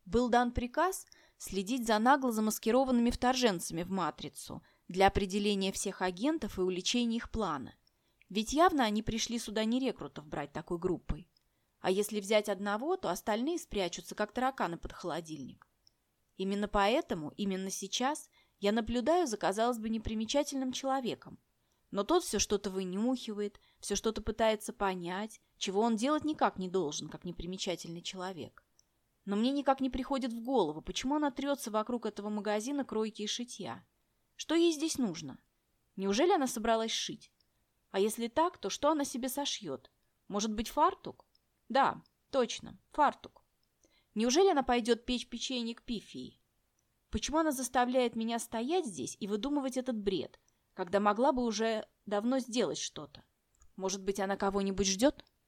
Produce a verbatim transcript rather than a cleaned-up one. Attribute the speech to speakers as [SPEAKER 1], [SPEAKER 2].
[SPEAKER 1] Был дан приказ следить за нагло замаскированными вторженцами в «Матрицу» для определения всех агентов и уличения их плана. Ведь явно они пришли сюда не рекрутов брать такой группой. А если взять одного, то остальные спрячутся, как тараканы под холодильник. Именно поэтому, именно сейчас, я наблюдаю за, казалось бы, непримечательным человеком. Но тот все что-то вынюхивает, все что-то пытается понять, чего он делать никак не должен, как непримечательный человек. Но мне никак не приходит в голову, почему она трется вокруг этого магазина кройки и шитья. Что ей здесь нужно? Неужели она собралась шить? А если так, то что она себе сошьет? Может быть, фартук? Да, точно, фартук. Неужели она пойдет печь печенье к Пифии? Почему она заставляет меня стоять здесь и выдумывать этот бред, когда могла бы уже давно сделать что-то? Может быть, она кого-нибудь ждет?